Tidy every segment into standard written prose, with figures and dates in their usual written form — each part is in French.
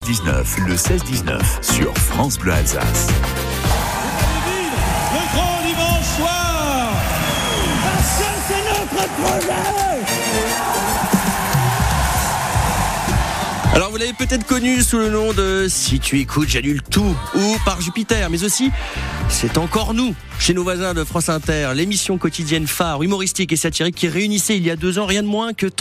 16-19, le 16-19 sur France Bleu Alsace. Le grand dimanche soir, parce que c'est notre projet. Alors vous l'avez peut-être connu sous le nom de Si tu écoutes, j'annule tout, ou par Jupiter, mais aussi C'est encore nous, chez nos voisins de France Inter, l'émission quotidienne phare, humoristique et satirique qui réunissait il y a 2 ans rien de moins que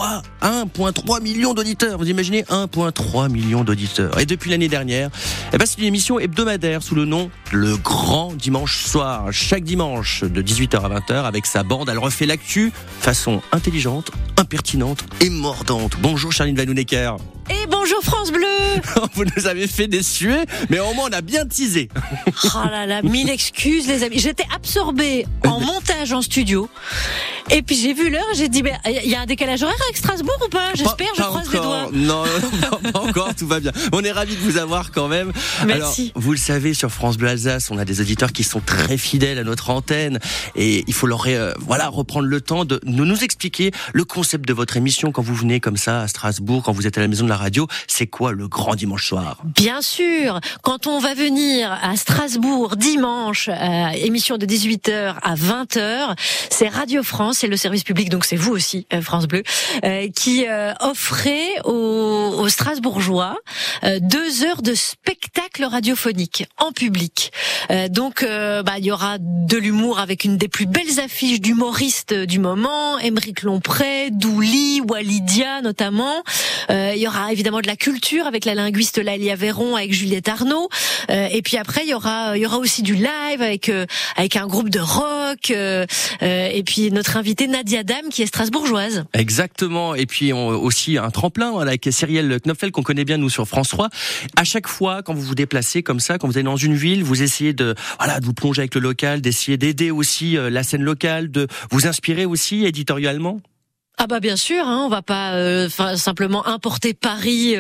1,3 million d'auditeurs. Vous imaginez 1,3 million d'auditeurs. Et depuis l'année dernière, c'est une émission hebdomadaire sous le nom Le Grand Dimanche Soir. Chaque dimanche de 18h à 20h avec sa bande, elle refait l'actu façon intelligente, impertinente et mordante. Bonjour Charline Vanhoenacker. Et bonjour France Bleu. Vous nous avez fait des suées, mais au moins on a bien teasé. Oh là là, 1000 excuses les amis. J'étais absorbée en montage en studio. Et puis j'ai vu l'heure, j'ai dit, il y a un décalage horaire avec Strasbourg ou pas? J'espère, je croise les doigts. Non, pas encore, tout va bien. On est ravis de vous avoir quand même. Merci. Alors, vous le savez, sur France Bleu Alsace, on a des auditeurs qui sont très fidèles à notre antenne. Et il faut leur reprendre le temps de nous expliquer le concept de votre émission quand vous venez comme ça à Strasbourg, quand vous êtes à la maison de la radio. C'est quoi le Grand Dimanche Soir? Bien sûr, quand on va venir à Strasbourg dimanche, émission de 18h à 20h, c'est Radio France, c'est le service public, donc c'est vous aussi, France Bleu, qui offrait aux Strasbourgeois 2 heures de spectacle radiophonique en public. Donc il y aura de l'humour avec une des plus belles affiches d'humoristes du moment, Aymeric Lompré, Douli, Walidia notamment. Il y aura évidemment de la culture avec la linguiste Lalia Véron, avec Juliette Arnaud. Et puis après il y aura aussi du live avec un groupe de rock. Et puis notre invitée Nadia Dame qui est strasbourgeoise. Exactement. Et puis aussi un tremplin avec Cyrielle Knopfel qu'on connaît bien nous sur France 3. À chaque fois quand vous vous déplacez comme ça, quand vous allez dans une ville, vous essayez de vous plonger avec le local, d'essayer d'aider aussi la scène locale, de vous inspirer aussi éditorialement. Ah bah bien sûr, on va pas simplement importer Paris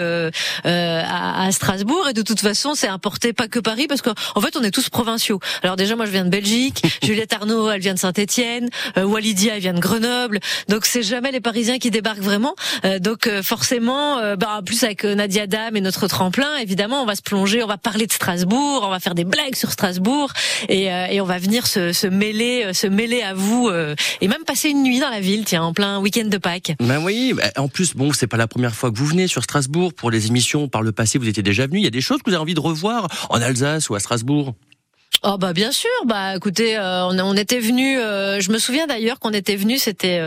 à Strasbourg, et de toute façon c'est importer pas que Paris parce qu'en fait on est tous provinciaux. Alors déjà moi je viens de Belgique, Juliette Arnaud elle vient de Saint-Étienne, Walidia elle vient de Grenoble, donc c'est jamais les Parisiens qui débarquent vraiment. Donc forcément, en plus avec Nadia Dame et notre tremplin, évidemment on va se plonger, on va parler de Strasbourg, on va faire des blagues sur Strasbourg et on va venir se mêler à vous et même passer une nuit dans la ville, tiens, en plein week-end de Pâques. Ben oui, en plus, c'est pas la première fois que vous venez sur Strasbourg pour les émissions. Par le passé, vous étiez déjà venu. Il y a des choses que vous avez envie de revoir en Alsace ou à Strasbourg? Oh bien sûr, écoutez, on était venu, je me souviens d'ailleurs qu'on était venu, c'était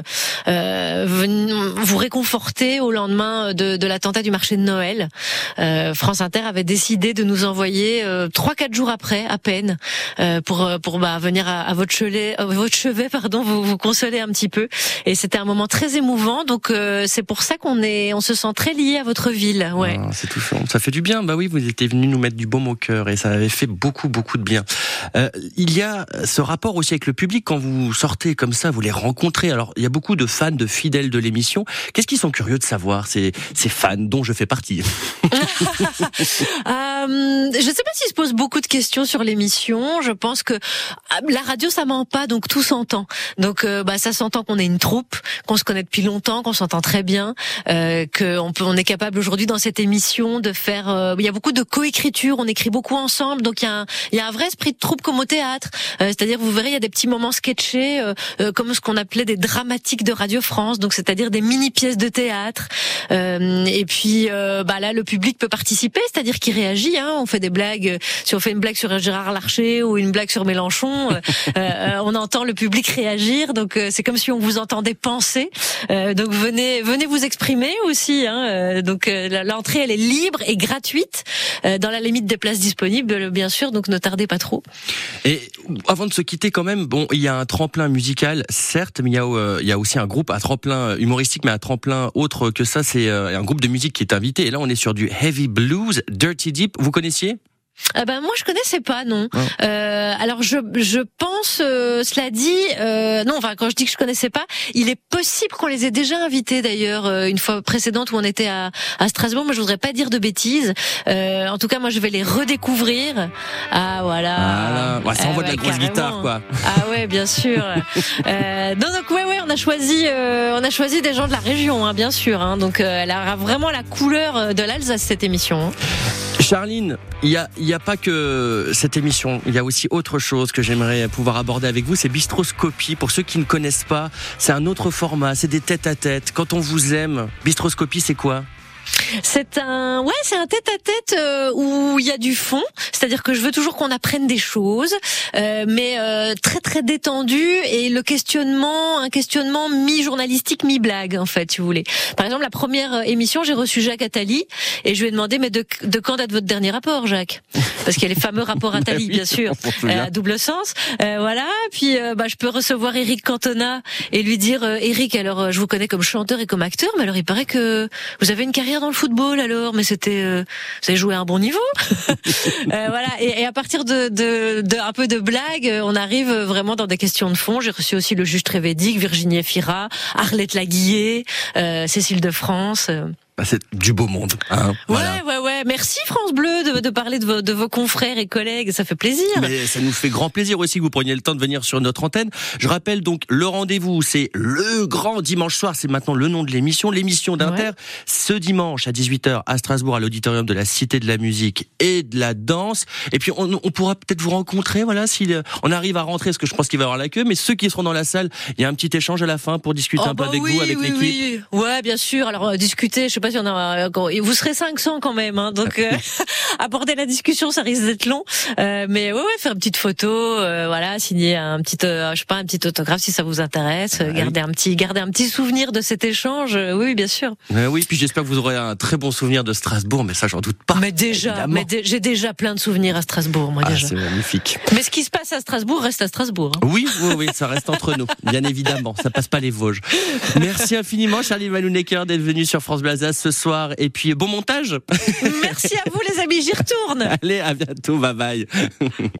vous réconforter au lendemain de l'attentat du marché de Noël. France Inter avait décidé de nous envoyer 3-4 jours après à peine pour venir à votre chevet, vous consoler un petit peu, et c'était un moment très émouvant, donc c'est pour ça on se sent très lié à votre ville. Ouais. C'est touchant, ça fait du bien. Oui, vous étiez venu nous mettre du baume au cœur et ça avait fait beaucoup de bien. Il y a ce rapport aussi avec le public quand vous sortez comme ça, vous les rencontrez. Alors, il y a beaucoup de fans, de fidèles de l'émission. Qu'est-ce qu'ils sont curieux de savoir, ces fans dont je fais partie? Je sais pas s'ils se posent beaucoup de questions sur l'émission. Je pense que la radio, ça ment pas, donc tout s'entend. Donc, ça s'entend qu'on est une troupe, qu'on se connaît depuis longtemps, qu'on s'entend très bien, on est capable aujourd'hui dans cette émission de faire. Il y a beaucoup de coécriture, on écrit beaucoup ensemble, donc il y a un vrai esprit de troupe comme au théâtre. C'est-à-dire, vous verrez, il y a des petits moments sketchés, comme ce qu'on appelait des dramatiques de Radio France, donc c'est-à-dire des mini-pièces de théâtre. Et puis, là, le public peut participer, c'est-à-dire qu'il réagit. On fait des blagues. Si on fait une blague sur Gérard Larcher ou une blague sur Mélenchon, on entend le public réagir. Donc, c'est comme si on vous entendait penser. Donc, venez vous exprimer aussi. Donc, l'entrée, elle est libre et gratuite, dans la limite des places disponibles, bien sûr. Donc, ne tardez pas trop. Et avant de se quitter quand même, il y a un tremplin musical, certes, mais il y a aussi un tremplin humoristique, mais un tremplin autre que ça, c'est un groupe de musique qui est invité. Et là, on est sur du heavy blues, Dirty Deep. Vous connaissiez? Moi je connaissais pas, non. Alors je pense, cela dit, quand je dis que je connaissais pas, il est possible qu'on les ait déjà invités d'ailleurs une fois précédente où on était à Strasbourg, mais je voudrais pas dire de bêtises. En tout cas, moi je vais les redécouvrir. Ah voilà. Ça envoie de la grosse carrément. guitare, quoi. Ah ouais, bien sûr. Donc ouais, on a choisi des gens de la région, hein, bien sûr. Hein, donc elle a vraiment la couleur de l'Alsace, cette émission. Charline, il y a pas que cette émission, il y a aussi autre chose que j'aimerais pouvoir aborder avec vous, c'est Bistroscopie. Pour ceux qui ne connaissent pas, c'est un autre format, c'est des tête-à-tête. Quand on vous aime, Bistroscopie, c'est quoi ? C'est un tête-à-tête où il y a du fond, c'est-à-dire que je veux toujours qu'on apprenne des choses, mais très très détendu, et un questionnement mi-journalistique, mi-blague en fait, si vous voulez. Par exemple, la première émission, j'ai reçu Jacques Attali et je lui ai demandé mais de quand date votre dernier rapport, Jacques ? Parce qu'il y a les fameux rapports Attali, bien sûr, à double sens. Voilà. Puis je peux recevoir Éric Cantona et lui dire Éric, alors je vous connais comme chanteur et comme acteur, mais alors il paraît que vous avez une carrière dans le football, alors, mais c'était, vous avez joué à un bon niveau. Voilà. Et à partir de un peu de blague, on arrive vraiment dans des questions de fond. J'ai reçu aussi le juge Trévédic, Virginie Efira, Arlette Laguillet, Cécile de France. C'est du beau monde. Hein, voilà. Ouais. Merci France Bleu de parler de vos confrères et collègues, ça fait plaisir. Mais ça nous fait grand plaisir aussi que vous preniez le temps de venir sur notre antenne. Je rappelle donc le rendez-vous, c'est le grand dimanche soir, c'est maintenant le nom de l'émission d'Inter. Ouais. Ce dimanche à 18h à Strasbourg, à l'auditorium de la Cité de la Musique et de la Danse. Et puis on pourra peut-être vous rencontrer, voilà, si on arrive à rentrer, parce que je pense qu'il va y avoir la queue, mais ceux qui seront dans la salle, il y a un petit échange à la fin pour discuter un peu avec vous, avec l'équipe. Oui. Ouais, bien sûr. Alors discuter, je sais pas si on a, vous serez 500 quand même, hein, donc aborder la discussion, ça risque d'être long, mais ouais, faire une petite photo, voilà, signer un petit autographe si ça vous intéresse, garder un petit souvenir de cet échange, oui, bien sûr. Oui, puis j'espère que vous aurez un très bon souvenir de Strasbourg, mais ça j'en doute pas. Mais j'ai déjà plein de souvenirs à Strasbourg, moi déjà. C'est magnifique. Mais ce qui se passe à Strasbourg reste à Strasbourg. Hein. Oui, ça reste entre nous, bien évidemment, ça passe pas les Vosges. Merci infiniment, Charline Vanhoenacker, d'être venue sur France Bleu Alsace ce soir, et puis bon montage. Merci à vous les amis, j'y retourne. Allez, à bientôt, bye bye.